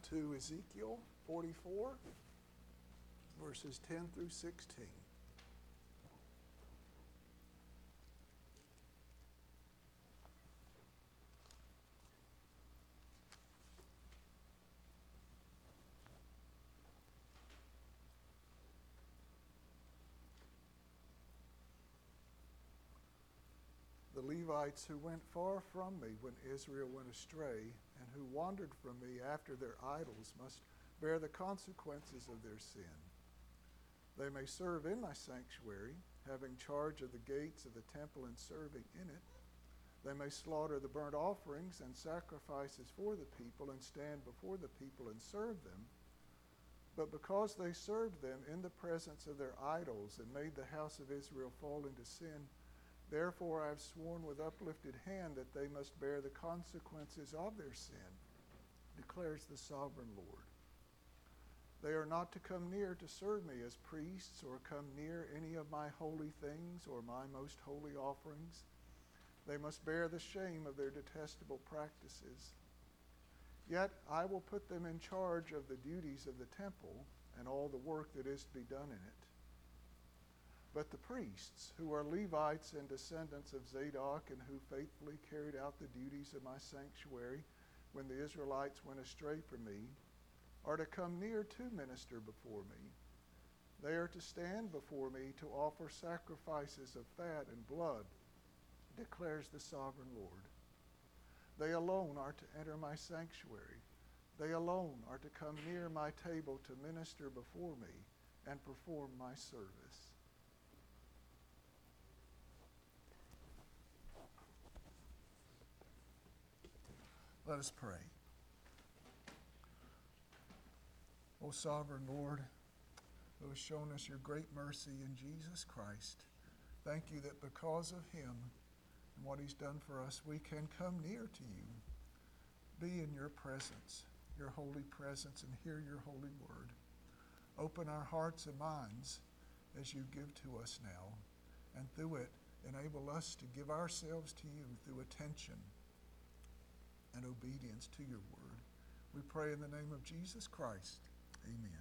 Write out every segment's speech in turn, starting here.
to Ezekiel 44, verses 10 through 16. The Levites who went far from me when Israel went astray, and who wandered from me after their idols, must bear the consequences of their sin. They may serve in my sanctuary, having charge of the gates of the temple and serving in it. They may slaughter the burnt offerings and sacrifices for the people, and stand before the people and serve them. But because they served them in the presence of their idols and made the house of Israel fall into sin, therefore I have sworn with uplifted hand that they must bear the consequences of their sin, declares the sovereign Lord. They are not to come near to serve me as priests, or come near any of my holy things or my most holy offerings. They must bear the shame of their detestable practices. Yet I will put them in charge of the duties of the temple and all the work that is to be done in it. But the priests, who are Levites and descendants of Zadok, and who faithfully carried out the duties of my sanctuary when the Israelites went astray from me, are to come near to minister before me. They are to stand before me to offer sacrifices of fat and blood, declares the sovereign Lord. They alone are to enter my sanctuary. They alone are to come near my table to minister before me and perform my service. Let us pray. O sovereign Lord, who has shown us your great mercy in Jesus Christ, thank you that because of him and what he's done for us, we can come near to you, be in your presence, your holy presence, and hear your holy word. Open our hearts and minds as you give to us now, and through it enable us to give ourselves to you through attention and obedience to your word. We pray in the name of Jesus Christ. Amen.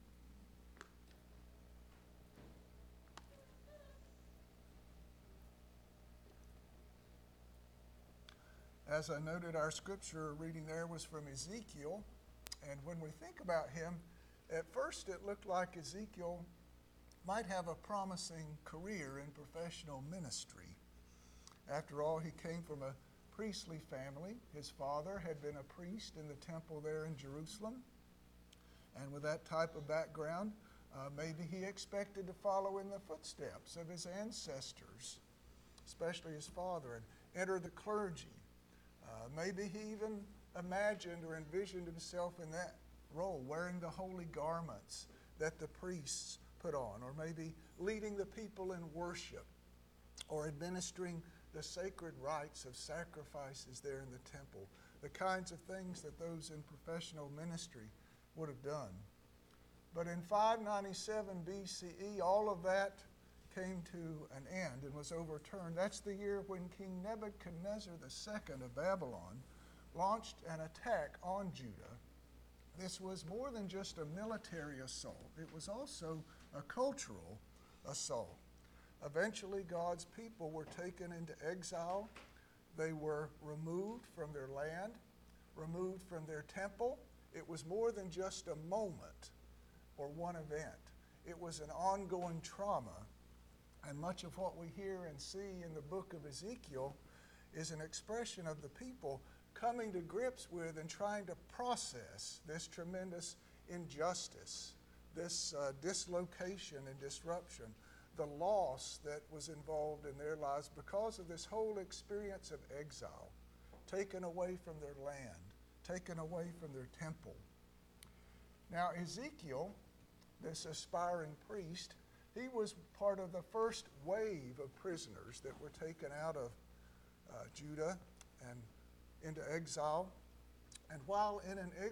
As I noted, our scripture reading there was from Ezekiel. And when we think about him, at first it looked like Ezekiel might have a promising career in professional ministry. After all, he came from a priestly family. His father had been a priest in the temple there in Jerusalem. And with that type of background, maybe he expected to follow in the footsteps of his ancestors, especially his father, and enter the clergy. Maybe he even imagined or envisioned himself in that role, wearing the holy garments that the priests put on, or maybe leading the people in worship, or administering the sacred rites of sacrifices there in the temple, the kinds of things that those in professional ministry would have done. But in 597 BCE, all of that came to an end and was overturned. That's the year when King Nebuchadnezzar II of Babylon launched an attack on Judah. This was more than just a military assault. It was also a cultural assault. Eventually, God's people were taken into exile. They were removed from their land, removed from their temple. It was more than just a moment or one event. It was an ongoing trauma. And much of what we hear and see in the book of Ezekiel is an expression of the people coming to grips with and trying to process this tremendous injustice, this dislocation and disruption, the loss that was involved in their lives because of this whole experience of exile, taken away from their land, taken away from their temple. Now, Ezekiel, this aspiring priest, he was part of the first wave of prisoners that were taken out of Judah and into exile. And while in an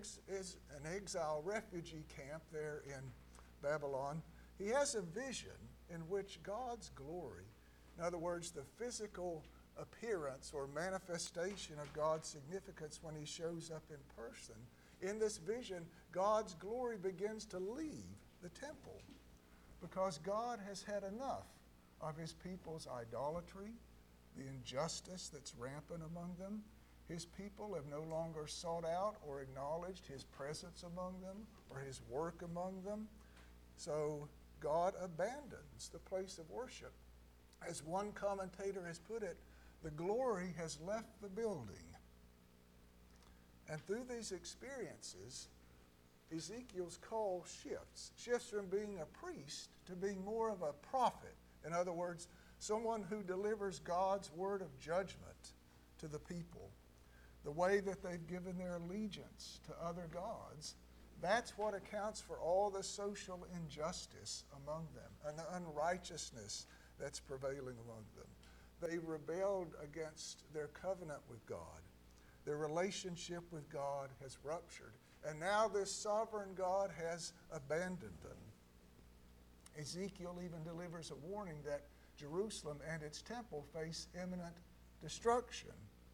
exile refugee camp there in Babylon, he has a vision in which God's glory, in other words, the physical appearance or manifestation of God's significance when he shows up in person, in this vision, God's glory begins to leave the temple because God has had enough of his people's idolatry, the injustice that's rampant among them. His people have no longer sought out or acknowledged his presence among them or his work among them. So God abandons the place of worship. As one commentator has put it, the glory has left the building. And through these experiences, Ezekiel's call shifts from being a priest to being more of a prophet. In other words, someone who delivers God's word of judgment to the people. The way that they've given their allegiance to other gods, that's what accounts for all the social injustice among them and the unrighteousness that's prevailing among them. They rebelled against their covenant with God. Their relationship with God has ruptured. And now this sovereign God has abandoned them. Ezekiel even delivers a warning that Jerusalem and its temple face imminent destruction.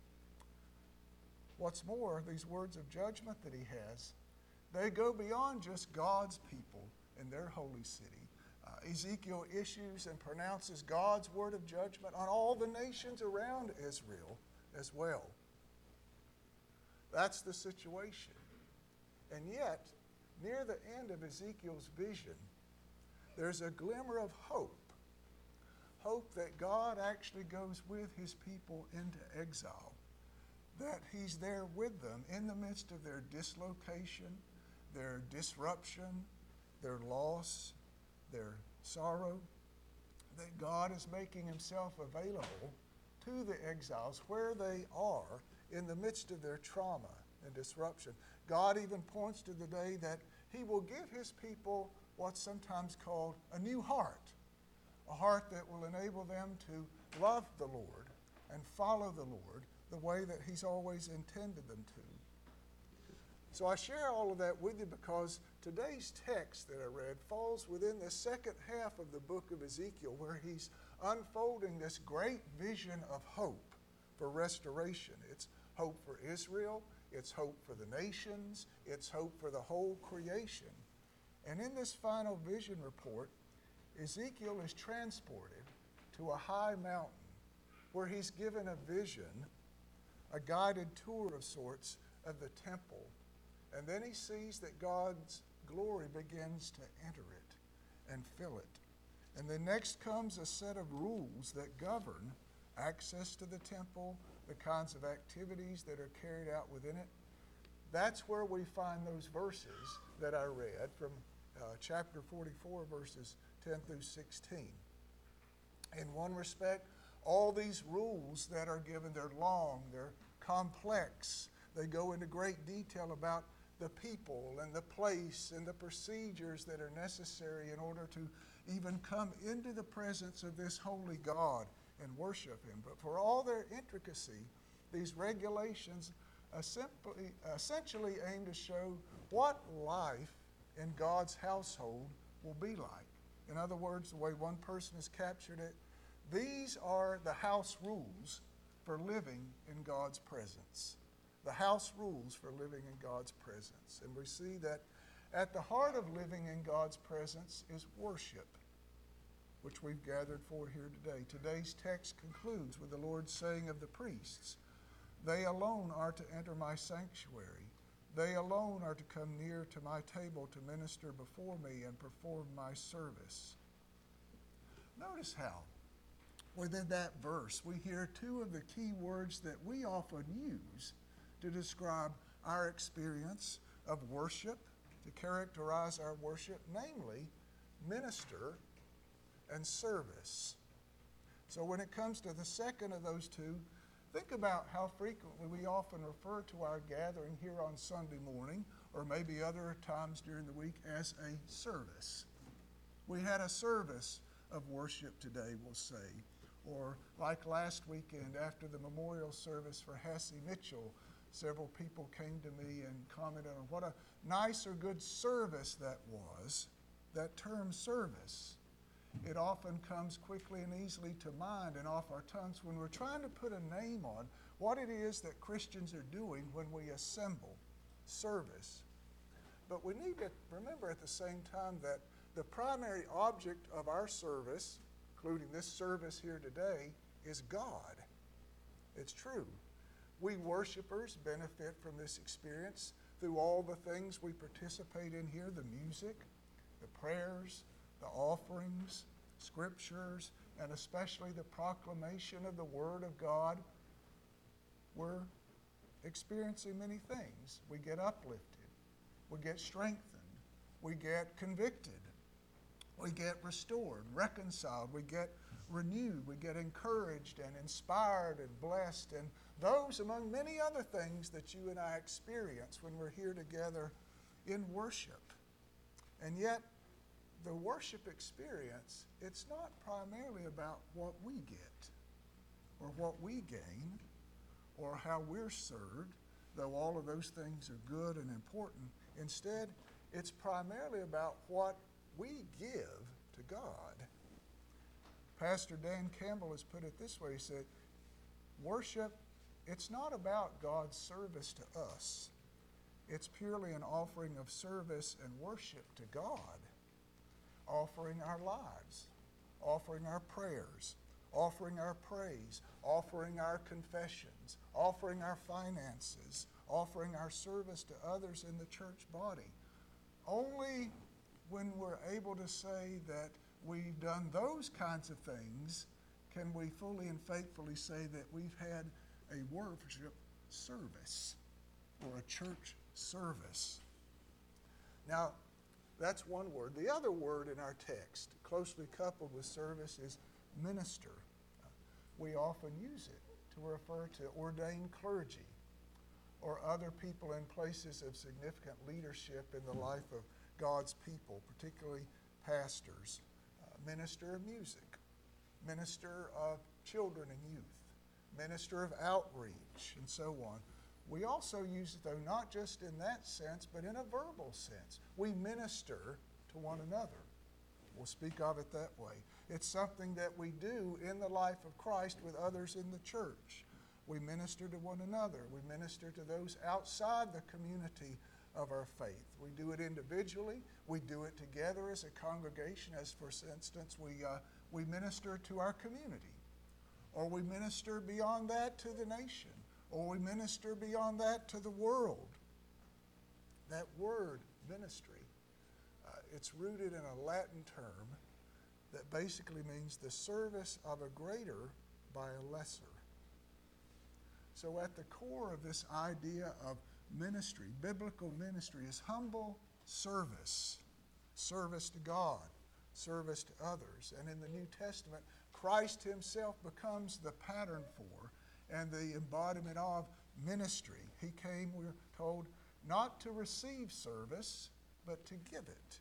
What's more, these words of judgment that he has, they go beyond just God's people in their holy city. Ezekiel issues and pronounces God's word of judgment on all the nations around Israel as well. That's the situation. And yet, near the end of Ezekiel's vision, there's a glimmer of hope. Hope that God actually goes with his people into exile. That he's there with them in the midst of their dislocation, their disruption, their loss, their sorrow. That God is making himself available to the exiles where they are in the midst of their trauma and disruption. God even points to the day that he will give his people what's sometimes called a new heart, a heart that will enable them to love the Lord and follow the Lord the way that he's always intended them to. So I share all of that with you because today's text that I read falls within the second half of the book of Ezekiel, where he's unfolding this great vision of hope for restoration. It's hope for Israel, it's hope for the nations, it's hope for the whole creation. And in this final vision report, Ezekiel is transported to a high mountain where he's given a vision, a guided tour of sorts of the temple. And then he sees that God's glory begins to enter it and fill it. And then next comes a set of rules that govern access to the temple, the kinds of activities that are carried out within it. That's where we find those verses that I read from chapter 44, verses 10 through 16. In one respect, all these rules that are given, they're long, they're complex. They go into great detail about the people and the place and the procedures that are necessary in order to even come into the presence of this holy God and worship him. But for all their intricacy, these regulations essentially aim to show what life in God's household will be like. In other words, the way one person has captured it, these are the house rules for living in God's presence. The house rules for living in God's presence. And we see that at the heart of living in God's presence is worship, which we've gathered for here today. Today's text concludes with the Lord saying of the priests, "They alone are to enter my sanctuary. They alone are to come near to my table to minister before me and perform my service." Notice how within that verse we hear two of the key words that we often use to describe our experience of worship, to characterize our worship, namely minister and service. So when it comes to the second of those two, think about how frequently we often refer to our gathering here on Sunday morning, or maybe other times during the week, as a service. We had a service of worship today, we'll say. Or like last weekend after the memorial service for Hassie Mitchell, several people came to me and commented on what a nice or good service that was. That term service, it often comes quickly and easily to mind and off our tongues when we're trying to put a name on what it is that Christians are doing when we assemble. service. But we need to remember at the same time that the primary object of our service, including this service here today, is God. It's true. We worshipers benefit from this experience through all the things we participate in here, the music, the prayers, the offerings, scriptures, and especially the proclamation of the Word of God. We're experiencing many things. We get uplifted. We get strengthened. We get convicted. We get restored, reconciled. We get renewed. We get encouraged and inspired and blessed. And those among many other things that you and I experience when we're here together in worship. And yet, the worship experience, it's not primarily about what we get or what we gain or how we're served, though all of those things are good and important. Instead, it's primarily about what we give to God. Pastor Dan Campbell has put it this way. He said, worship, it's not about God's service to us. It's purely an offering of service and worship to God. Offering our lives, offering our prayers, offering our praise, offering our confessions, offering our finances, offering our service to others in the church body. Only when we're able to say that we've done those kinds of things can we fully and faithfully say that we've had a worship service or a church service. Now, that's one word. The other word in our text, closely coupled with service, is minister. We often use it to refer to ordained clergy or other people in places of significant leadership in the life of God's people, particularly pastors, minister of music, minister of children and youth, minister of outreach, and so on. We also use it, though, not just in that sense, but in a verbal sense. We minister to one another. We'll speak of it that way. It's something that we do in the life of Christ with others in the church. We minister to one another. We minister to those outside the community of our faith. We do it individually. We do it together as a congregation. As, for instance, we minister to our community. Or we minister beyond that to the nation. Or we minister beyond that to the world. That word, ministry, it's rooted in a Latin term that basically means the service of a greater by a lesser. So at the core of this idea of ministry, biblical ministry, is humble service, service to God, service to others. And in the New Testament, Christ himself becomes the pattern for and the embodiment of ministry. He came, we're told, not to receive service, but to give it.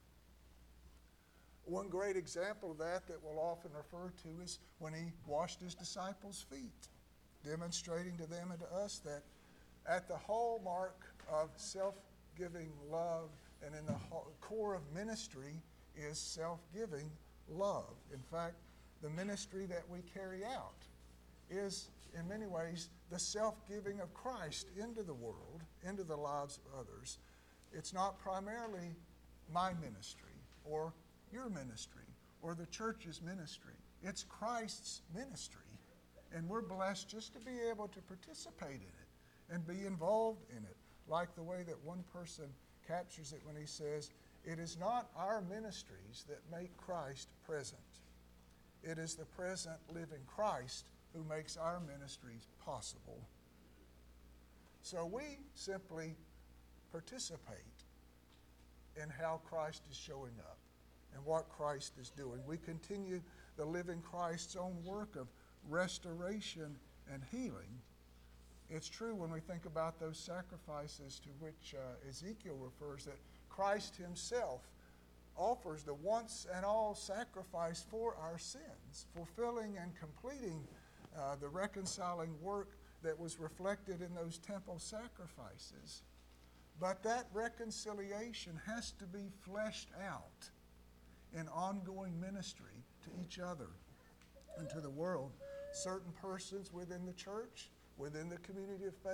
One great example of that we'll often refer to is when he washed his disciples' feet, demonstrating to them and to us that at the hallmark of self-giving love and in the core of ministry is self-giving love. In fact, the ministry that we carry out is in many ways the self-giving of Christ into the world, into the lives of others. It's not primarily my ministry or your ministry or the church's ministry. It's Christ's ministry. And we're blessed just to be able to participate in it and be involved in it, like the way that one person captures it when he says, it is not our ministries that make Christ present. It is the present living Christ who makes our ministries possible. So we simply participate in how Christ is showing up and what Christ is doing. We continue the living Christ's own work of restoration and healing. It's true when we think about those sacrifices to which Ezekiel refers, that Christ himself offers the once and all sacrifice for our sins, fulfilling and completing the reconciling work that was reflected in those temple sacrifices. But that reconciliation has to be fleshed out in ongoing ministry to each other and to the world. Certain persons within the church, within the community of faith,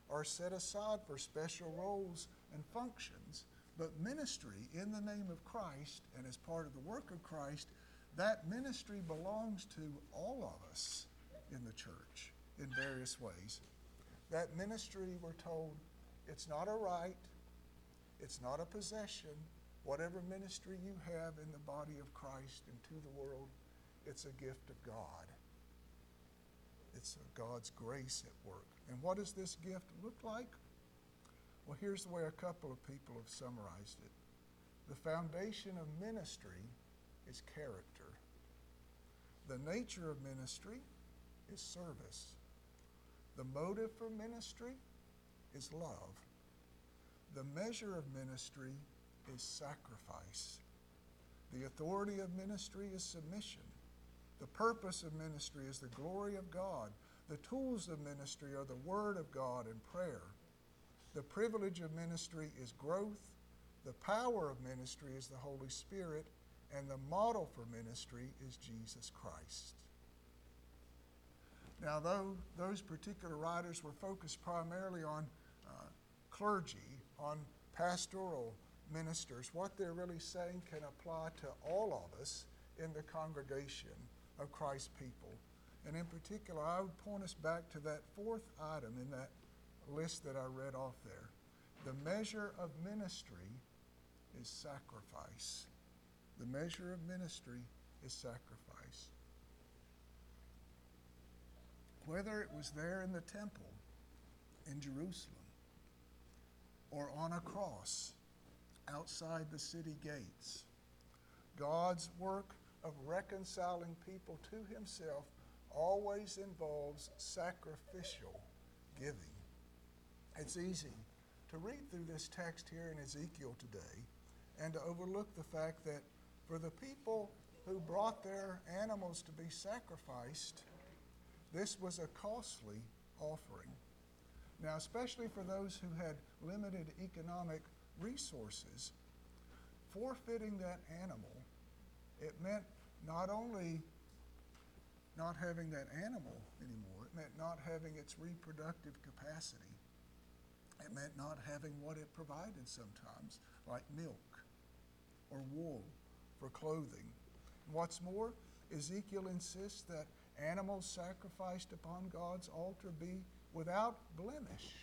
are set aside for special roles and functions. But ministry in the name of Christ and as part of the work of Christ, that ministry belongs to all of us in the church in various ways. That ministry, we're told, it's not a right, it's not a possession. Whatever ministry you have in the body of Christ and to the world, it's a gift of God. It's God's grace at work. And what does this gift look like? Well, here's the way a couple of people have summarized it. The foundation of ministry is character. The nature of ministry is service. The motive for ministry is love. The measure of ministry is sacrifice. The authority of ministry is submission. The purpose of ministry is the glory of God. The tools of ministry are the Word of God and prayer. The privilege of ministry is growth. The power of ministry is the Holy Spirit. And the model for ministry is Jesus Christ. Now, though those particular writers were focused primarily on clergy, on pastoral ministers, what they're really saying can apply to all of us in the congregation of Christ's people. And in particular, I would point us back to that fourth item in that list that I read off there. The measure of ministry is sacrifice. The measure of ministry is sacrifice. Whether it was there in the temple in Jerusalem or on a cross outside the city gates, God's work of reconciling people to himself always involves sacrificial giving. It's easy to read through this text here in Ezekiel today and to overlook the fact that for the people who brought their animals to be sacrificed, this was a costly offering. Now, especially for those who had limited economic resources, forfeiting that animal, it meant not only not having that animal anymore, it meant not having its reproductive capacity. It meant not having what it provided sometimes, like milk or wool for clothing. What's more, Ezekiel insists that animals sacrificed upon God's altar be without blemish.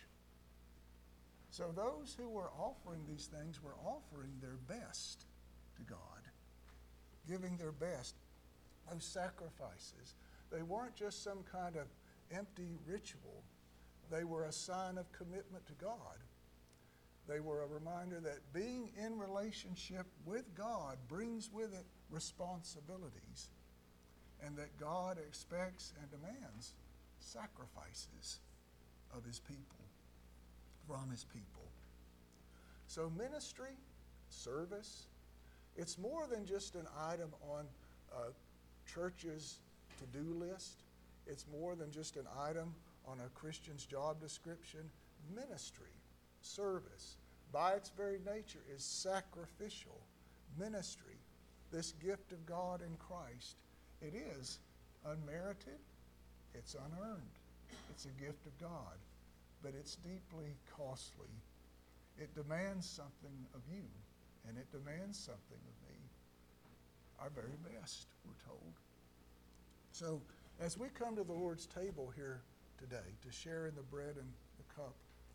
So those who were offering these things were offering their best to God, giving their best. Those sacrifices, they weren't just some kind of empty ritual. They were a sign of commitment to God. They were a reminder that being in relationship with God brings with it responsibilities, and that God expects and demands sacrifices of his people, from his people. So ministry, service, it's more than just an item on a church's to-do list. It's more than just an item on a Christian's job description. Ministry, service, by its very nature, is sacrificial. Ministry, this gift of God in Christ, it is unmerited, it's unearned, it's a gift of God, but it's deeply costly. It demands something of you, and it demands something of me. Our very best, we're told. So, as we come to the Lord's table here today to share in the bread and the cup,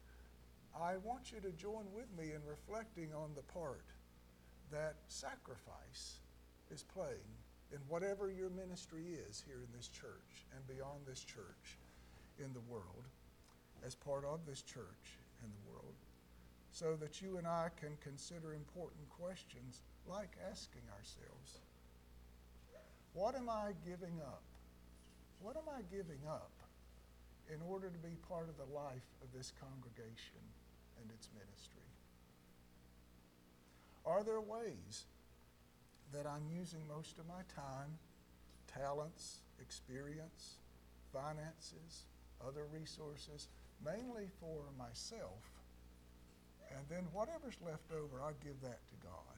I want you to join with me in reflecting on the part that sacrifice is playing in whatever your ministry is here in this church and beyond this church in the world, as part of this church in the world, so that you and I can consider important questions like asking ourselves, what am I giving up? What am I giving up in order to be part of the life of this congregation and its ministry? Are there ways that I'm using most of my time, talents, experience, finances, other resources, mainly for myself, and then whatever's left over, I'll give that to God?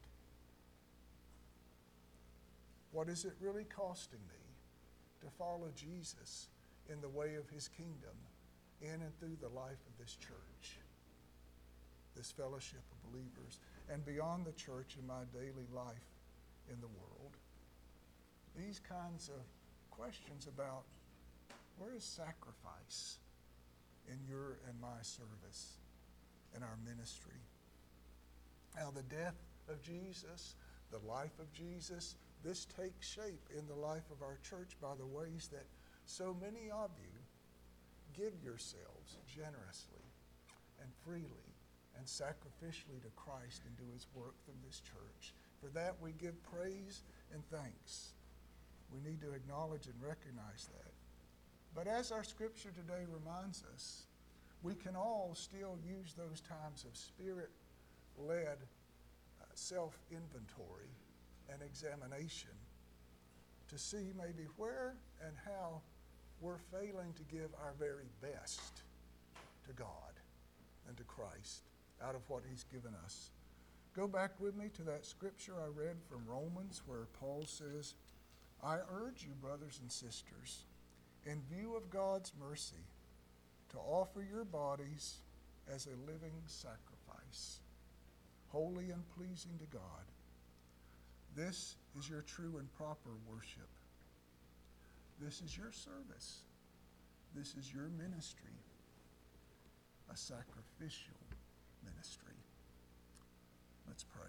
What is it really costing me to follow Jesus in the way of his kingdom, in and through the life of this church, this fellowship of believers, and beyond the church in my daily life in the world. These kinds of questions about where is sacrifice in your and my service, in our ministry. Now the death of Jesus, the life of Jesus, this takes shape in the life of our church by the ways that so many of you give yourselves generously and freely and sacrificially to Christ and do his work through this church. For that we give praise and thanks. We need to acknowledge and recognize that. But as our scripture today reminds us, we can all still use those times of spirit-led self-inventory and examination to see maybe where and how we're failing to give our very best to God and to Christ out of what he's given us. Go back with me to that scripture I read from Romans where Paul says, I urge you, brothers and sisters, in view of God's mercy, to offer your bodies as a living sacrifice, holy and pleasing to God. This is your true and proper worship. This is your service. This is your ministry, a sacrificial ministry. Let's pray.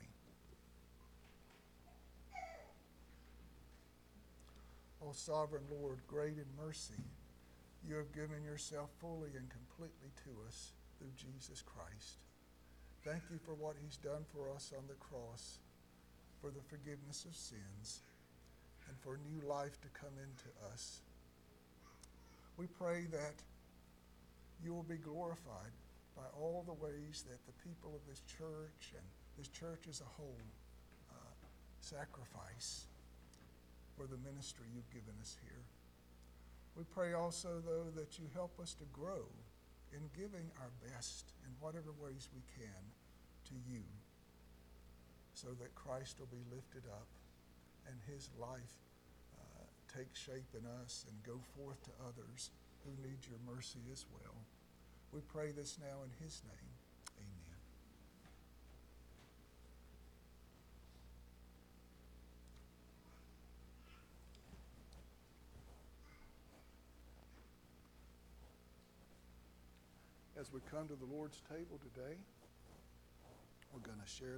O sovereign Lord, great in mercy, you have given yourself fully and completely to us through Jesus Christ. Thank you for what he's done for us on the cross, for the forgiveness of sins, and for new life to come into us. We pray that you will be glorified by all the ways that the people of this church and this church as a whole sacrifice for the ministry you've given us here. We pray also, though, that you help us to grow in giving our best in whatever ways we can to you, so that Christ will be lifted up and his life take shape in us and go forth to others who need your mercy as well. We pray this now in his name. Amen. As we come to the Lord's table today, we're going to share